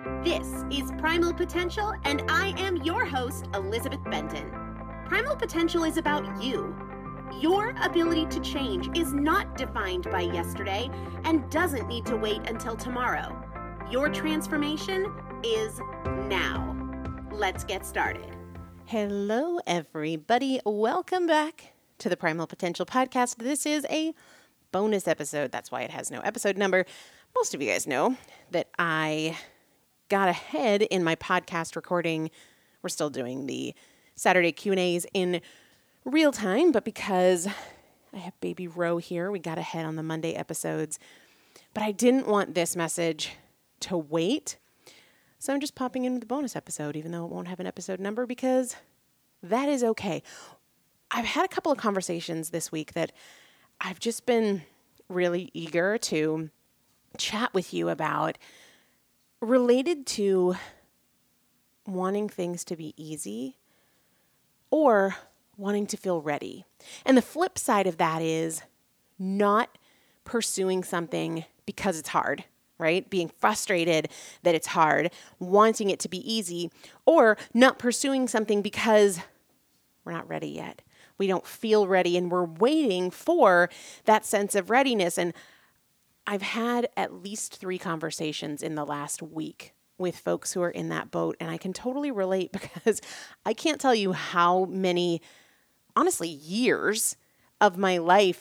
This is Primal Potential, and I am your host, Elizabeth Benton. Primal Potential is about you. Your ability to change is not defined by yesterday and doesn't need to wait until tomorrow. Your transformation is now. Let's get started. Hello, everybody. Welcome back to the Primal Potential Podcast. This is a bonus episode. That's why it has no episode number. Most of you guys know that I got ahead in my podcast recording. We're still doing the Saturday Q&As in real time, but because I have baby Ro here, we got ahead on the Monday episodes. But I didn't want this message to wait. So I'm just popping into the bonus episode, even though it won't have an episode number, because that is okay. I've had a couple of conversations this week that I've just been really eager to chat with you about, related to wanting things to be easy or wanting to feel ready. And the flip side of that is not pursuing something because it's hard. Right? Being frustrated that it's hard, wanting it to be easy, or not pursuing something because we're not ready yet. We don't feel ready and we're waiting for that sense of readiness. And I've had at least 3 conversations in the last week with folks who are in that boat. And I can totally relate because I can't tell you how many, honestly, years of my life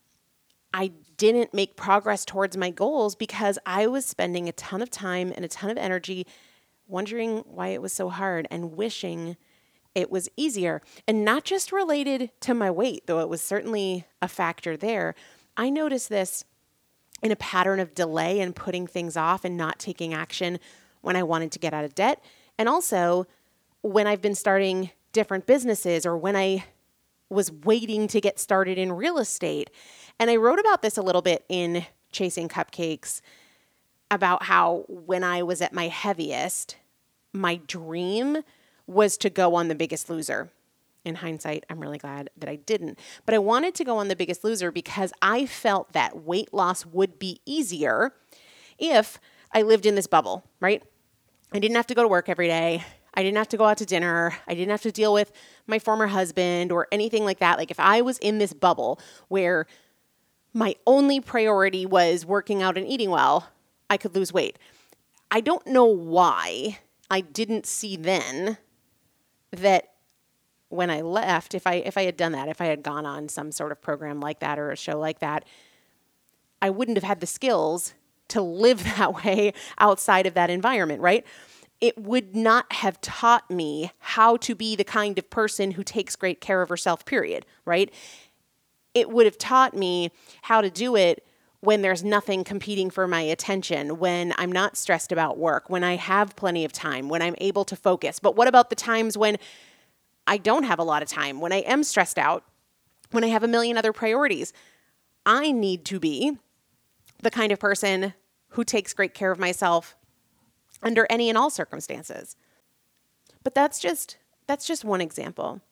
I didn't make progress towards my goals because I was spending a ton of time and a ton of energy wondering why it was so hard and wishing it was easier. And not just related to my weight, though it was certainly a factor there. I noticed this in a pattern of delay and putting things off and not taking action when I wanted to get out of debt. And also when I've been starting different businesses or when I was waiting to get started in real estate. And I wrote about this a little bit in Chasing Cupcakes about how when I was at my heaviest, my dream was to go on The Biggest Loser. In hindsight, I'm really glad that I didn't. But I wanted to go on The Biggest Loser because I felt that weight loss would be easier if I lived in this bubble, right? I didn't have to go to work every day. I didn't have to go out to dinner. I didn't have to deal with my former husband or anything like that. Like if I was in this bubble where my only priority was working out and eating well, I could lose weight. I don't know why I didn't see then that when I left, if I had done that, if I had gone on some sort of program like that or a show like that, I wouldn't have had the skills to live that way outside of that environment, right? It would not have taught me how to be the kind of person who takes great care of herself, period, right? It would have taught me how to do it when there's nothing competing for my attention, when I'm not stressed about work, when I have plenty of time, when I'm able to focus. But what about the times when I don't have a lot of time, when I am stressed out, when I have a million other priorities? I need to be the kind of person who takes great care of myself under any and all circumstances. But that's just one example.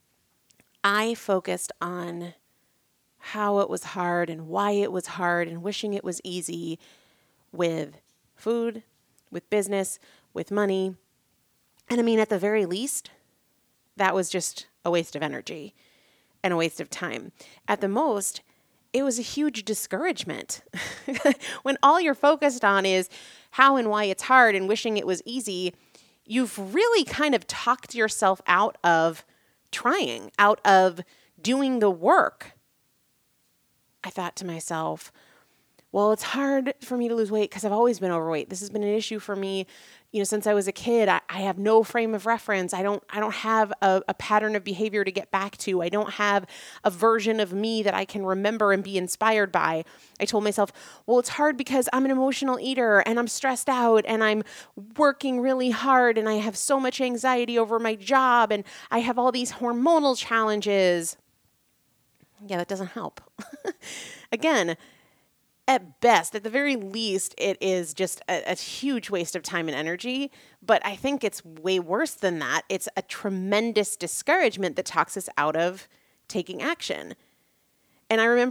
I focused on how it was hard and why it was hard and wishing it was easy with food, with business, with money. And I mean, at the very least, that was just a waste of energy and a waste of time. At the most, it was a huge discouragement. When all you're focused on is how and why it's hard and wishing it was easy, you've really kind of talked yourself out of trying, out of doing the work. I thought to myself, well, it's hard for me to lose weight because I've always been overweight. This has been an issue for me, since I was a kid. I have no frame of reference. I don't have a pattern of behavior to get back to. I don't have a version of me that I can remember and be inspired by. I told myself, well, it's hard because I'm an emotional eater and I'm stressed out and I'm working really hard and I have so much anxiety over my job and I have all these hormonal challenges. Yeah, that doesn't help. Again, at best, at the very least, it is just a huge waste of time and energy. But I think it's way worse than that. It's a tremendous discouragement that talks us out of taking action. And I remember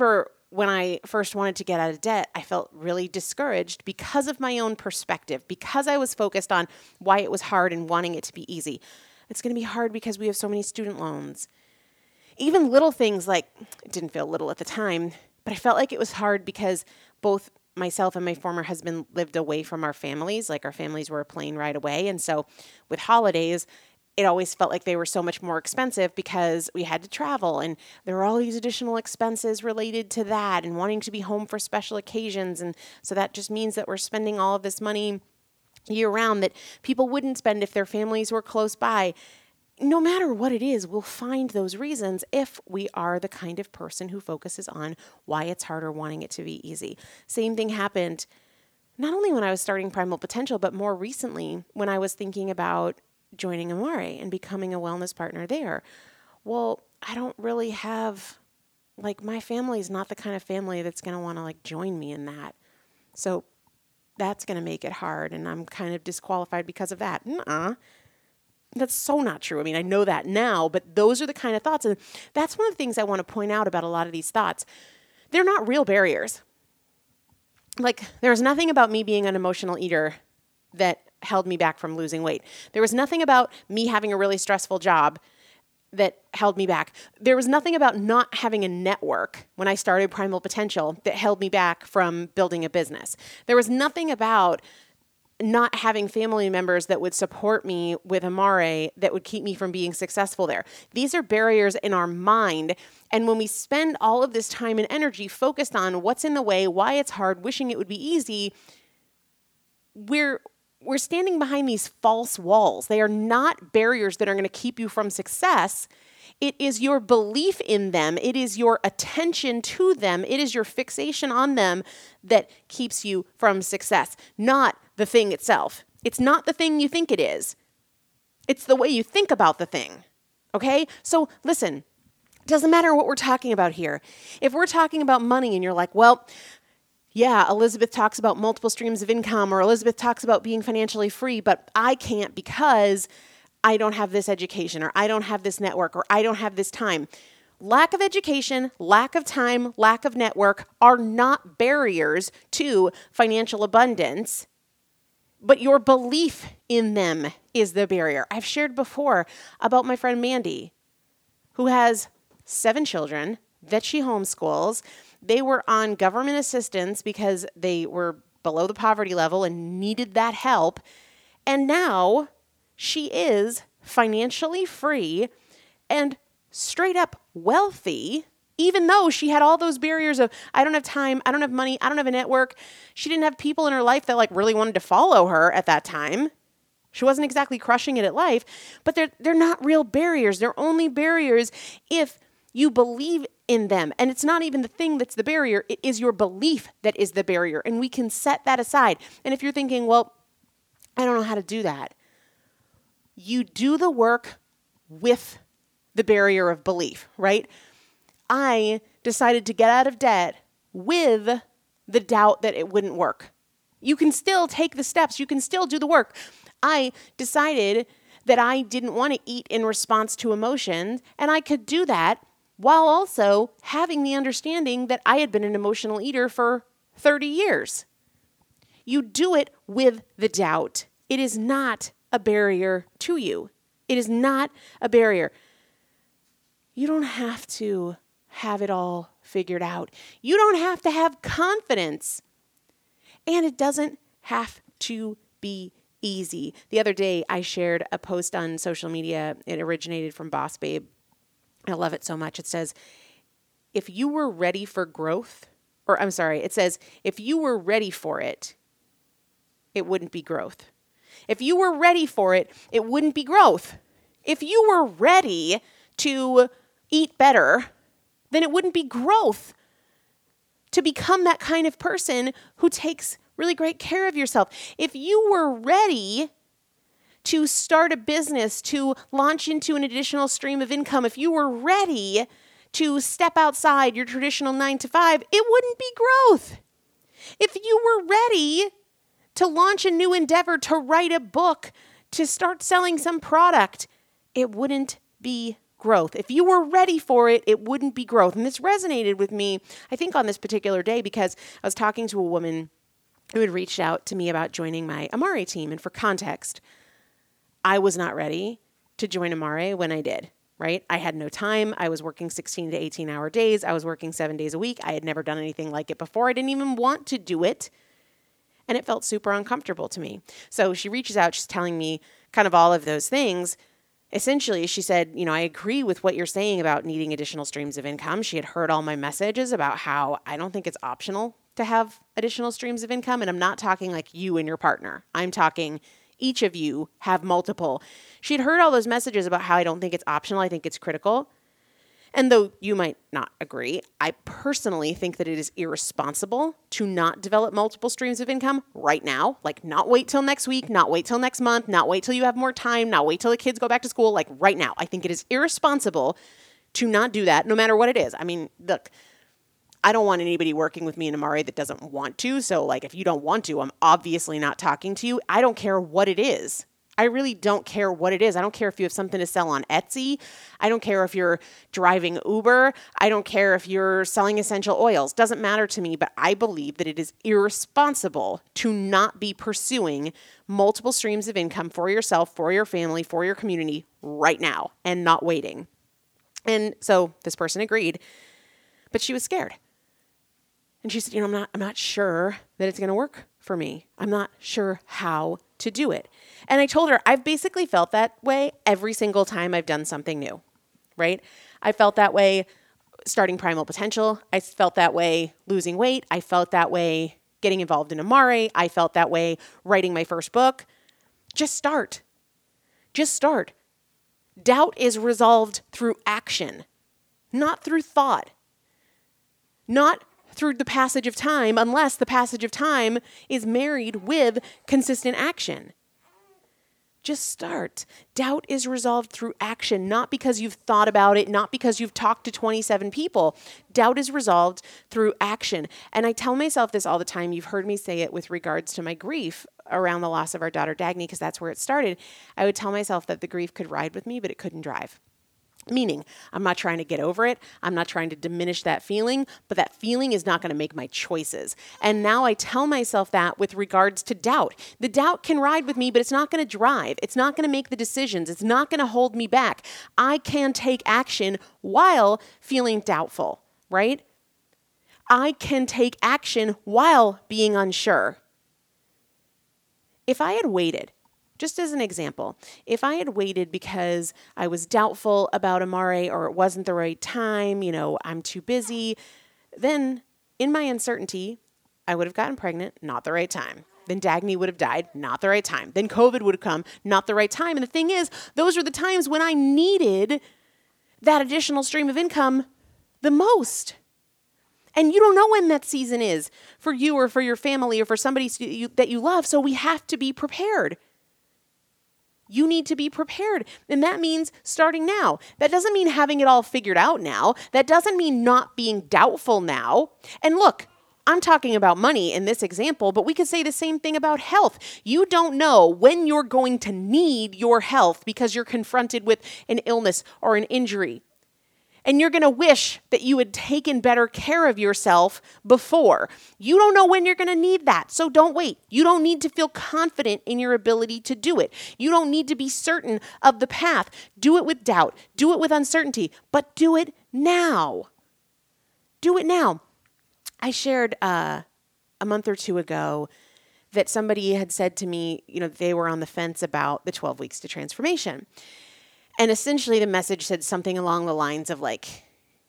when I first wanted to get out of debt, I felt really discouraged because of my own perspective, because I was focused on why it was hard and wanting it to be easy. It's going to be hard because we have so many student loans. Even little things like, it didn't feel little at the time, but I felt like it was hard because both myself and my former husband lived away from our families. Like our families were a plane ride away. And so with holidays, it always felt like they were so much more expensive because we had to travel and there were all these additional expenses related to that and wanting to be home for special occasions. And so that just means that we're spending all of this money year round that people wouldn't spend if their families were close by. No matter what it is, we'll find those reasons if we are the kind of person who focuses on why it's hard or wanting it to be easy. Same thing happened not only when I was starting Primal Potential, but more recently when I was thinking about joining Amare and becoming a wellness partner there. Well, I don't really have, my family is not the kind of family that's going to want to join me in that. So that's going to make it hard. And I'm kind of disqualified because of that. That's so not true. I mean, I know that now, but those are the kind of thoughts. And that's one of the things I want to point out about a lot of these thoughts. They're not real barriers. There's nothing about me being an emotional eater that held me back from losing weight. There was nothing about me having a really stressful job that held me back. There was nothing about not having a network when I started Primal Potential that held me back from building a business. There was nothing about not having family members that would support me with Amare that would keep me from being successful there. These are barriers in our mind. And when we spend all of this time and energy focused on what's in the way, why it's hard, wishing it would be easy, we're standing behind these false walls. They are not barriers that are going to keep you from success. It is your belief in them. It is your attention to them. It is your fixation on them that keeps you from success, not the thing itself. It's not the thing you think it is. It's the way you think about the thing. Okay? So listen, it doesn't matter what we're talking about here. If we're talking about money and you're like, well, yeah, Elizabeth talks about multiple streams of income, or Elizabeth talks about being financially free, but I can't because I don't have this education, or I don't have this network, or I don't have this time. Lack of education, lack of time, lack of network are not barriers to financial abundance, but your belief in them is the barrier. I've shared before about my friend Mandy, who has 7 children that she homeschools. They were on government assistance because they were below the poverty level and needed that help. And now she is financially free and straight up wealthy, even though she had all those barriers of, I don't have time, I don't have money, I don't have a network. She didn't have people in her life that really wanted to follow her at that time. She wasn't exactly crushing it at life, but they're not real barriers. They're only barriers if you believe in them. And it's not even the thing that's the barrier. It is your belief that is the barrier. And we can set that aside. And if you're thinking, well, I don't know how to do that. You do the work with the barrier of belief, right? I decided to get out of debt with the doubt that it wouldn't work. You can still take the steps. You can still do the work. I decided that I didn't want to eat in response to emotions, and I could do that while also having the understanding that I had been an emotional eater for 30 years. You do it with the doubt. It is not a barrier to you. It is not a barrier. You don't have to have it all figured out. You don't have to have confidence. And it doesn't have to be easy. The other day, I shared a post on social media. It originated from Boss Babe. I love it so much. It says, if you were ready for growth, it says, if you were ready for it, it wouldn't be growth. If you were ready for it, it wouldn't be growth. If you were ready to eat better, then it wouldn't be growth. To become that kind of person who takes really great care of yourself. If you were ready to start a business, to launch into an additional stream of income, if you were ready to step outside your traditional 9-to-5, it wouldn't be growth. If you were ready to launch a new endeavor, to write a book, to start selling some product, it wouldn't be growth. If you were ready for it, it wouldn't be growth. And this resonated with me, I think, on this particular day because I was talking to a woman who had reached out to me about joining my Amare team. And for context, I was not ready to join Amare when I did, right? I had no time. I was working 16 to 18-hour days. I was working 7 days a week. I had never done anything like it before. I didn't even want to do it. And it felt super uncomfortable to me. So she reaches out, she's telling me kind of all of those things. Essentially, she said, I agree with what you're saying about needing additional streams of income. She had heard all my messages about how I don't think it's optional to have additional streams of income. And I'm not talking like you and your partner. I'm talking each of you have multiple. She had heard all those messages about how I don't think it's optional. I think it's critical. And though you might not agree, I personally think that it is irresponsible to not develop multiple streams of income right now. Like not wait till next week, not wait till next month, not wait till you have more time, not wait till the kids go back to school, like right now. I think it is irresponsible to not do that no matter what it is. I mean, look, I don't want anybody working with me in Amare that doesn't want to. So like if you don't want to, I'm obviously not talking to you. I don't care what it is. I really don't care what it is. I don't care if you have something to sell on Etsy. I don't care if you're driving Uber. I don't care if you're selling essential oils. Doesn't matter to me, but I believe that it is irresponsible to not be pursuing multiple streams of income for yourself, for your family, for your community right now and not waiting. And so this person agreed, but she was scared. And she said, I'm not sure that it's going to work for me. I'm not sure how to do it. And I told her, I've basically felt that way every single time I've done something new, right? I felt that way starting Primal Potential. I felt that way losing weight. I felt that way getting involved in Amare. I felt that way writing my first book. Just start. Just start. Doubt is resolved through action, not through thought, not through the passage of time, unless the passage of time is married with consistent action. Just start. Doubt is resolved through action, not because you've thought about it, not because you've talked to 27 people. Doubt is resolved through action. And I tell myself this all the time. You've heard me say it with regards to my grief around the loss of our daughter, Dagny, because that's where it started. I would tell myself that the grief could ride with me, but it couldn't drive. Meaning, I'm not trying to get over it. I'm not trying to diminish that feeling, but that feeling is not going to make my choices. And now I tell myself that with regards to doubt. The doubt can ride with me, but it's not going to drive. It's not going to make the decisions. It's not going to hold me back. I can take action while feeling doubtful, right? I can take action while being unsure. If I had waited, just as an example, if I had waited because I was doubtful about Amare or it wasn't the right time, I'm too busy, then in my uncertainty, I would have gotten pregnant, not the right time. Then Dagny would have died, not the right time. Then COVID would have come, not the right time. And the thing is, those were the times when I needed that additional stream of income the most. And you don't know when that season is for you or for your family or for somebody that you love, so we have to be prepared. You need to be prepared. And that means starting now. That doesn't mean having it all figured out now. That doesn't mean not being doubtful now. And look, I'm talking about money in this example, but we could say the same thing about health. You don't know when you're going to need your health because you're confronted with an illness or an injury. And you're going to wish that you had taken better care of yourself before. You don't know when you're going to need that, so don't wait. You don't need to feel confident in your ability to do it. You don't need to be certain of the path. Do it with doubt. Do it with uncertainty, but do it now. Do it now. I shared a month or two ago that somebody had said to me, they were on the fence about the 12 weeks to transformation. And essentially the message said something along the lines of like,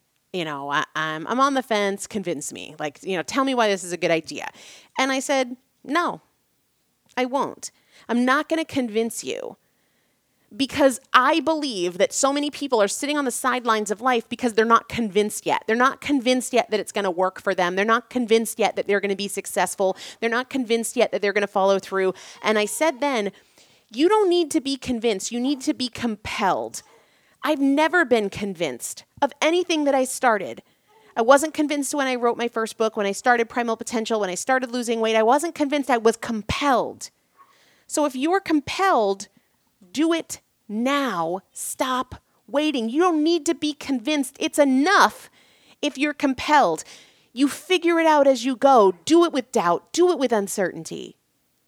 I'm on the fence, convince me. Like, tell me why this is a good idea. And I said, no, I won't. I'm not going to convince you because I believe that so many people are sitting on the sidelines of life because they're not convinced yet. They're not convinced yet that it's going to work for them. They're not convinced yet that they're going to be successful. They're not convinced yet that they're going to follow through. And I said then, you don't need to be convinced. You need to be compelled. I've never been convinced of anything that I started. I wasn't convinced when I wrote my first book, when I started Primal Potential, when I started losing weight. I wasn't convinced. I was compelled. So if you're compelled, do it now. Stop waiting. You don't need to be convinced. It's enough if you're compelled. You figure it out as you go. Do it with doubt. Do it with uncertainty.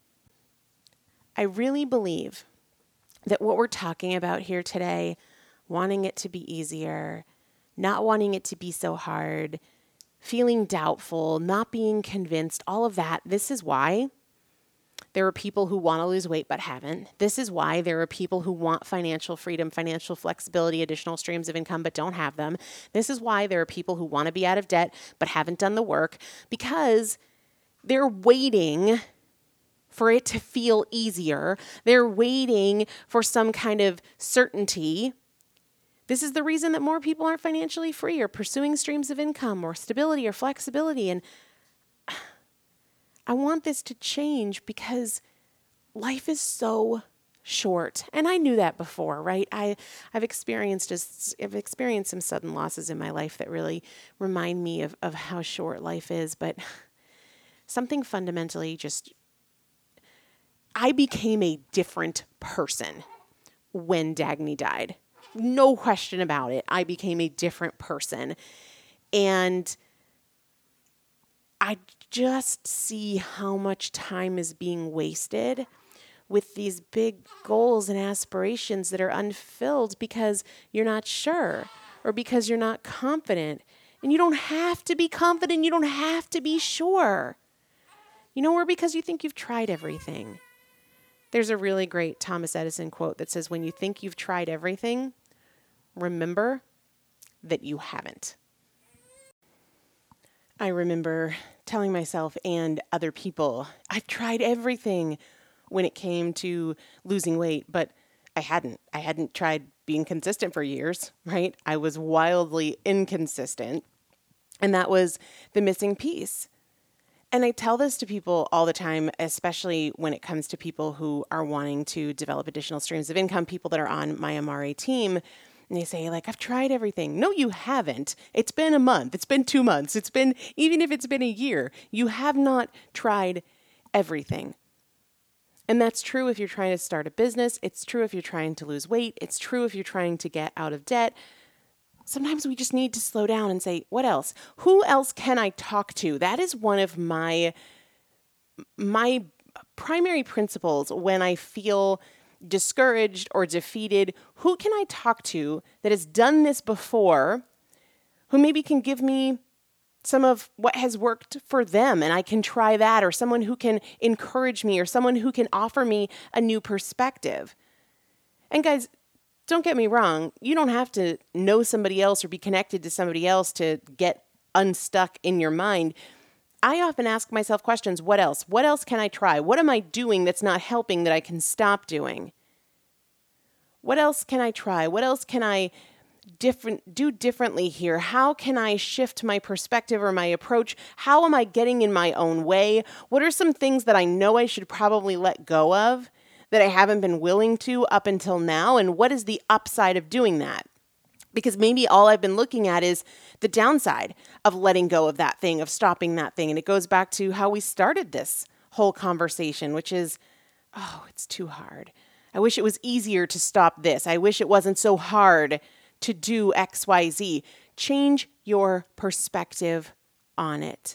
I really believe that what we're talking about here today, wanting it to be easier, not wanting it to be so hard, feeling doubtful, not being convinced, all of that, this is why there are people who want to lose weight but haven't. This is why there are people who want financial freedom, financial flexibility, additional streams of income but don't have them. This is why there are people who want to be out of debt but haven't done the work, because they're waiting for it to feel easier. They're waiting for some kind of certainty. This is the reason that more people aren't financially free or pursuing streams of income or stability or flexibility. And I want this to change because life is so short. And I knew that before, right? I've experienced some sudden losses in my life that really remind me of how short life is. But something fundamentally I became a different person when Dagny died. No question about it. I became a different person. And I just see how much time is being wasted with these big goals and aspirations that are unfilled because you're not sure or because you're not confident. And you don't have to be confident. You don't have to be sure. Or because you think you've tried everything. There's a really great Thomas Edison quote that says, when you think you've tried everything, remember that you haven't. I remember telling myself and other people, I've tried everything when it came to losing weight, but I hadn't tried being consistent for years, right? I was wildly inconsistent, and that was the missing piece. And I tell this to people all the time, especially when it comes to people who are wanting to develop additional streams of income, people that are on my MRA team. And they say, I've tried everything. No, you haven't. It's been a month. It's been 2 months. Even if it's been a year, you have not tried everything. And that's true if you're trying to start a business. It's true if you're trying to lose weight. It's true if you're trying to get out of debt. Sometimes we just need to slow down and say, what else? Who else can I talk to? That is one of my primary principles when I feel discouraged or defeated. Who can I talk to that has done this before, who maybe can give me some of what has worked for them and I can try that, or someone who can encourage me, or someone who can offer me a new perspective? And guys, don't get me wrong. You don't have to know somebody else or be connected to somebody else to get unstuck in your mind. I often ask myself questions. What else? What else can I try? What am I doing that's not helping that I can stop doing? What else can I try? What else can I do differently here? How can I shift my perspective or my approach? How am I getting in my own way? What are some things that I know I should probably let go of that I haven't been willing to up until now? And what is the upside of doing that? Because maybe all I've been looking at is the downside of letting go of that thing, of stopping that thing. And it goes back to how we started this whole conversation, which is, it's too hard. I wish it was easier to stop this. I wish it wasn't so hard to do X, Y, Z. Change your perspective on it.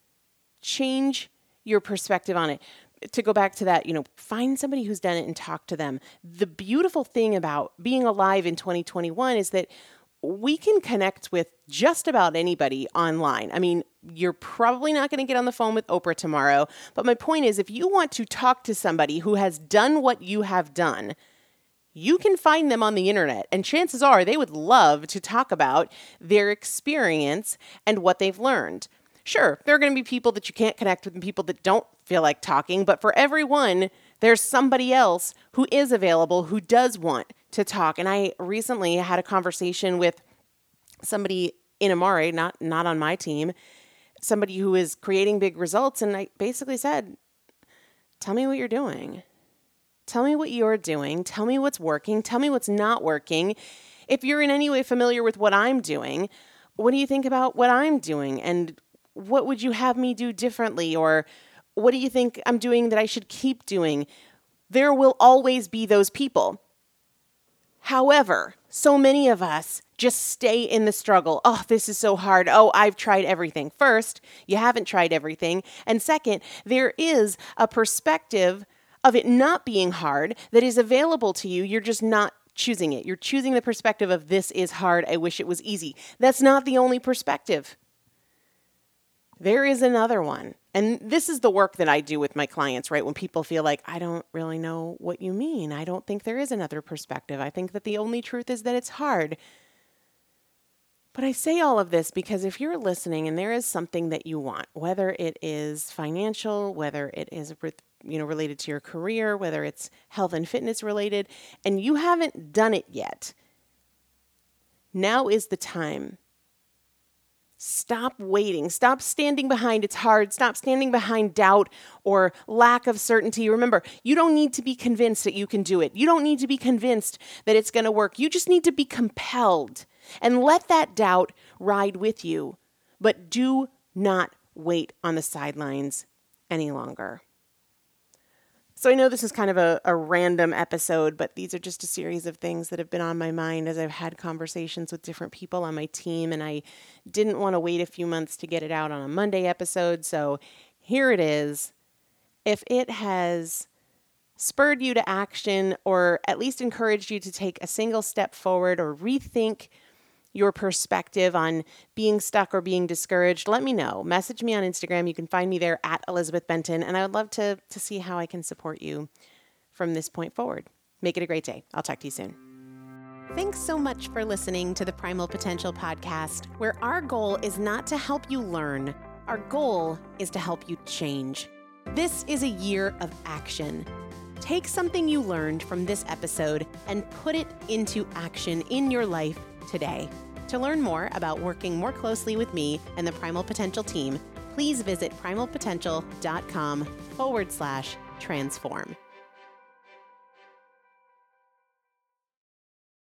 Change your perspective on it. To go back to that, find somebody who's done it and talk to them. The beautiful thing about being alive in 2021 is that we can connect with just about anybody online. I mean, you're probably not going to get on the phone with Oprah tomorrow, but my point is, if you want to talk to somebody who has done what you have done, you can find them on the internet, and chances are they would love to talk about their experience and what they've learned. Sure, there are going to be people that you can't connect with and people that don't feel like talking, but for everyone, there's somebody else who is available who does want to talk. And I recently had a conversation with somebody in Amare, not on my team, somebody who is creating big results, and I basically said, tell me what you're doing. Tell me what you're doing. Tell me what's working. Tell me what's not working. If you're in any way familiar with what I'm doing, what do you think about what I'm doing? And what would you have me do differently? Or what do you think I'm doing that I should keep doing? There will always be those people. However, so many of us just stay in the struggle. Oh, this is so hard. Oh, I've tried everything. First, you haven't tried everything. And second, there is a perspective of it not being hard that is available to you. You're just not choosing it. You're choosing the perspective of this is hard. I wish it was easy. That's not the only perspective. There is another one. And this is the work that I do with my clients, right? When people feel like, I don't really know what you mean. I don't think there is another perspective. I think that the only truth is that it's hard. But I say all of this because if you're listening and there is something that you want, whether it is financial, whether it is related to your career, whether it's health and fitness related, and you haven't done it yet, now is the time. Stop waiting. Stop standing behind it's hard. Stop standing behind doubt or lack of certainty. Remember, you don't need to be convinced that you can do it. You don't need to be convinced that it's going to work. You just need to be compelled and let that doubt ride with you. But do not wait on the sidelines any longer. So I know this is kind of a random episode, but these are just a series of things that have been on my mind as I've had conversations with different people on my team, and I didn't want to wait a few months to get it out on a Monday episode, so here it is. If it has spurred you to action or at least encouraged you to take a single step forward or rethink your perspective on being stuck or being discouraged, let me know. Message me on Instagram. You can find me there at Elizabeth Benton, and I would love to see how I can support you from this point forward. Make it a great day. I'll talk to you soon. Thanks so much for listening to the Primal Potential Podcast, where our goal is not to help you learn. Our goal is to help you change. This is a year of action. Take something you learned from this episode and put it into action in your life today. To learn more about working more closely with me and the Primal Potential team, please visit primalpotential.com/transform.